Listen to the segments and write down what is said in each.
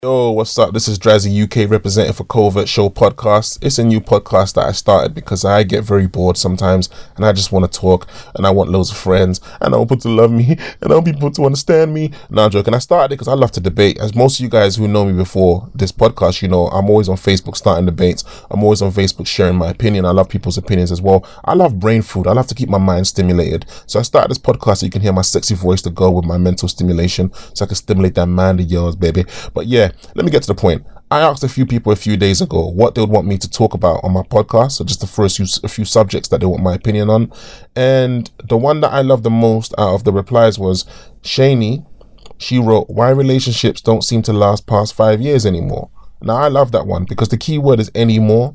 Yo, what's up? This is Drazzy UK representing for Covert Show Podcast. It's a new podcast that I started because I get very bored sometimes and I just want to talk and I want loads of friends and I want people to love me and I want people to understand me. No, I'm joking. I started it because I love to debate. As most of you guys who know me before this podcast, you know, I'm always on Facebook starting debates. I'm always on Facebook sharing my opinion. I love people's opinions as well. I love brain food. I love to keep my mind stimulated. So I started this podcast so you can hear my sexy voice to go with my mental stimulation so I can stimulate that mind of yours, baby. But yeah, let me get to the point. I asked a few people a few days ago what they would want me to talk about on my podcast. So just a few subjects that they want my opinion on. And the one that I love the most out of the replies was Shani. She wrote, why relationships don't seem to last past 5 years anymore. Now I love that one because the key word is anymore.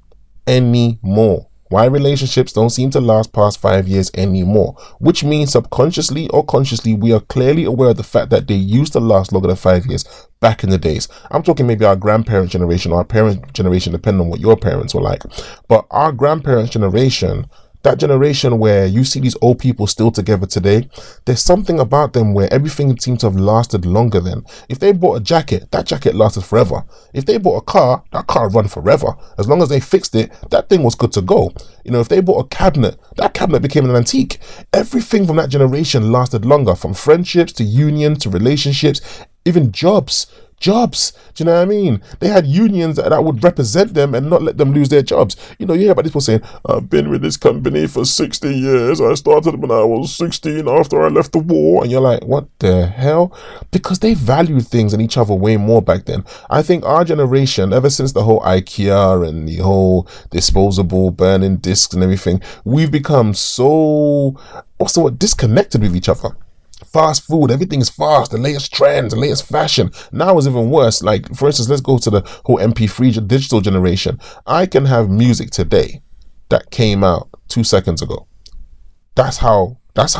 Anymore. Why relationships don't seem to last past 5 years anymore, which means subconsciously or consciously, we are clearly aware of the fact that they used to last longer than 5 years back in the days. I'm talking maybe our grandparent generation or our parent generation, depending on what your parents were like. But our grandparents' generation, that generation where you see these old people still together today, there's something about them where everything seems to have lasted longer than. If they bought a jacket, that jacket lasted forever. If they bought a car, that car run forever. As long as they fixed it, that thing was good to go. You know, if they bought a cabinet, that cabinet became an antique. Everything from that generation lasted longer, from friendships to unions to relationships, even jobs. Do you know what I mean? They had unions that would represent them and not let them lose their jobs. You know, you hear about people saying, I've been with this company for 60 years. I started when I was 16 after I left the war. And you're like, what the hell? Because they valued things and each other way more back then. I think our generation, ever since the whole IKEA and the whole disposable burning discs and everything, we've become so also disconnected with each other. Fast food, everything is fast, the latest trends, the latest fashion. Now it's even worse. Like, for instance, let's go to the whole MP3 digital generation. I can have music today that came out 2 seconds ago. That's how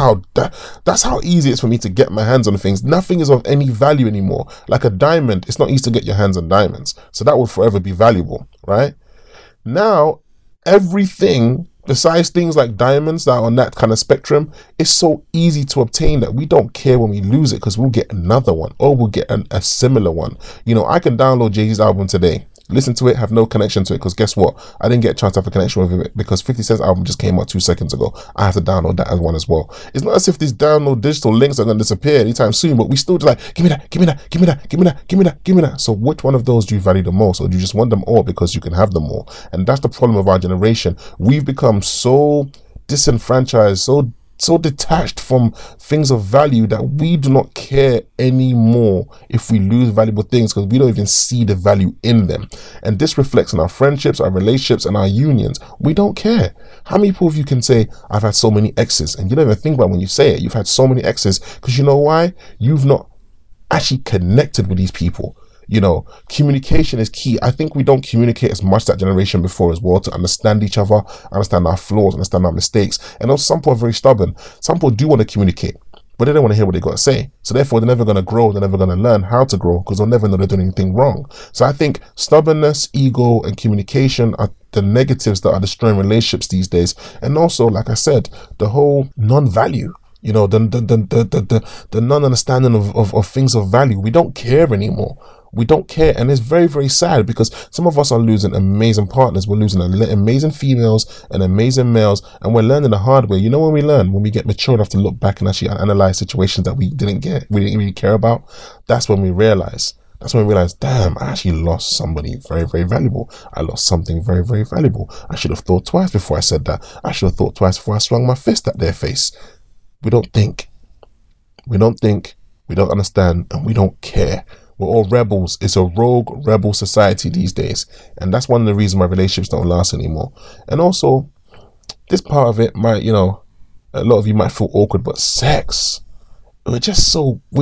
easy it is for me to get my hands on things. Nothing is of any value anymore. Like a diamond, it's not easy to get your hands on diamonds. So that will forever be valuable, right? Now, everything besides things like diamonds that are on that kind of spectrum, it's so easy to obtain that we don't care when we lose it because we'll get another one or we'll get a similar one. You know, I can download Jay-Z's album today, listen to it, have no connection to it because guess what? I didn't get a chance to have a connection with it because 50 Cent's album just came out 2 seconds ago. I have to download that as one as well. It's not as if these download digital links are going to disappear anytime soon, but we still just like, give me that, give me that, give me that, give me that, give me that, give me that. So which one of those do you value the most? Or do you just want them all because you can have them all? And that's the problem of our generation. We've become so disenfranchised, so detached from things of value that we do not care anymore if we lose valuable things because we don't even see the value in them. And this reflects on our friendships, our relationships, and our unions. We don't care. How many people of you can say, I've had so many exes, and you don't even think about when you say it, you've had so many exes because you know why? You've not actually connected with these people. You know, communication is key. I think we don't communicate as much that generation before as well to understand each other, understand our flaws, understand our mistakes. And also some people are very stubborn. Some people do want to communicate, but they don't want to hear what they got to say. So therefore, they're never going to grow. They're never going to learn how to grow because they'll never know they're doing anything wrong. So I think stubbornness, ego, and communication are the negatives that are destroying relationships these days. And also, like I said, the whole non-value. You know, the non-understanding of things of value. We don't care anymore. We don't care. And it's very, very sad because some of us are losing amazing partners. We're losing amazing females and amazing males. And we're learning the hard way. You know when we learn? When we get mature enough to look back and actually analyze situations that we didn't really care about. That's when we realize. That's when we realize, damn, I actually lost somebody very, very valuable. I lost something very, very valuable. I should have thought twice before I said that. I should have thought twice before I swung my fist at their face. We don't think. We don't think. We don't understand. And we don't care. We're all rebels. It's a rogue rebel society these days. And that's one of the reasons why relationships don't last anymore. And also, this part of it might, you know, a lot of you might feel awkward, but sex. We're just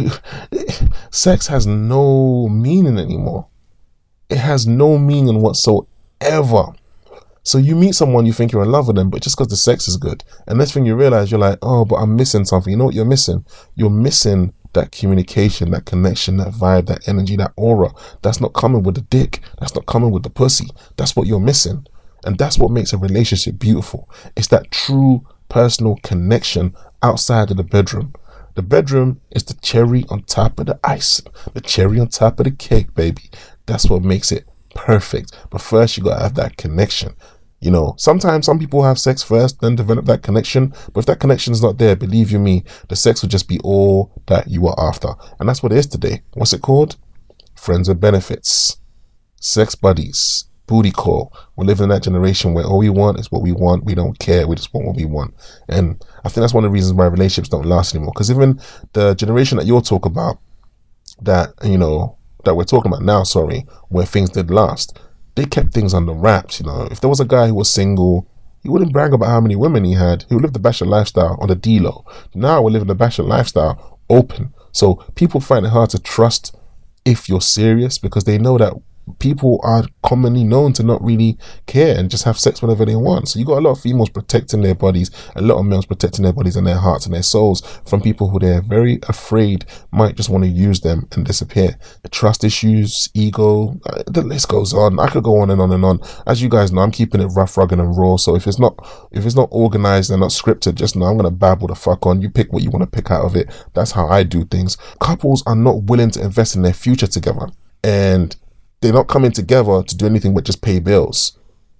sex has no meaning anymore. It has no meaning whatsoever. So you meet someone, you think you're in love with them, but just because the sex is good. And next thing you realize, you're like, oh, but I'm missing something. You know what you're missing? You're missing that communication, that connection, that vibe, that energy, that aura. That's not coming with the dick. That's not coming with the pussy. That's what you're missing. And that's what makes a relationship beautiful. It's that true personal connection outside of the bedroom. The bedroom is the cherry on top of the ice, the cherry on top of the cake, baby. That's what makes it perfect. But first, you gotta have that connection. You know, sometimes some people have sex first, then develop that connection. But if that connection is not there, believe you me, the sex will just be all that you are after. And that's what it is today. What's it called? Friends with benefits, sex buddies, booty call. We're living in that generation where all we want is what we want. We don't care. We just want what we want. And I think that's one of the reasons why relationships don't last anymore. Because even the generation that you'll talk about, that, you know, that we're talking about now, where things did last, they kept things under wraps. You know, if there was a guy who was single, he wouldn't brag about how many women he had. He would live the bachelor lifestyle on the D-low. Now we're living the bachelor lifestyle open. So people find it hard to trust if you're serious, because they know that people are commonly known to not really care and just have sex whenever they want. So you got a lot of females protecting their bodies, a lot of males protecting their bodies and their hearts and their souls from people who they're very afraid might just want to use them and disappear. The trust issues, ego, the list goes on. I could go on and on and on. As you guys know, I'm keeping it rough, rugged and raw. So if it's not organized and not scripted, just know I'm gonna babble the fuck on. You pick what you want to pick out of it. That's how I do things. Couples are not willing to invest in their future together, and they're not coming together to do anything but just pay bills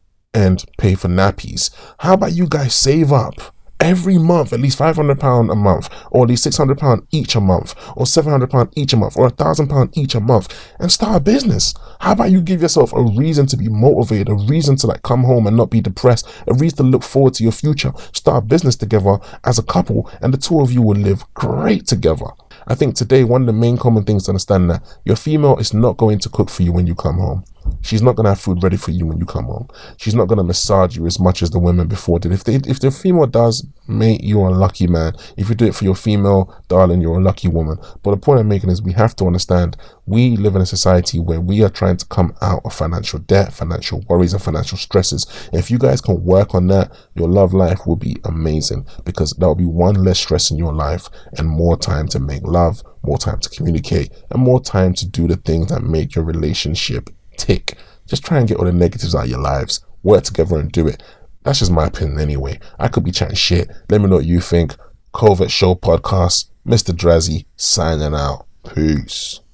and pay for nappies. How about you guys save up every month, at least £500 a month, or at least £600 each a month, or £700 each a month, or £1,000 each a month, and start a business? How about you give yourself a reason to be motivated, a reason to like come home and not be depressed, a reason to look forward to your future? Start a business together as a couple, and the two of you will live great together. I think today, one of the main common things to understand that your female is not going to cook for you when you come home. She's not going to have food ready for you when you come home. She's not going to massage you as much as the women before did. If the female does, mate, you're a lucky man. If you do it for your female, darling, you're a lucky woman. But the point I'm making is we have to understand we live in a society where we are trying to come out of financial debt, financial worries and financial stresses. And if you guys can work on that, your love life will be amazing, because that will be one less stress in your life and more time to make love, more time to communicate, and more time to do the things that make your relationship tick. Just try and get all the negatives out of your lives. Work together and do it. That's just my opinion anyway. I could be chatting shit. Let me know what you think. Covert Show Podcast. Mr. Drazzy signing out. Peace.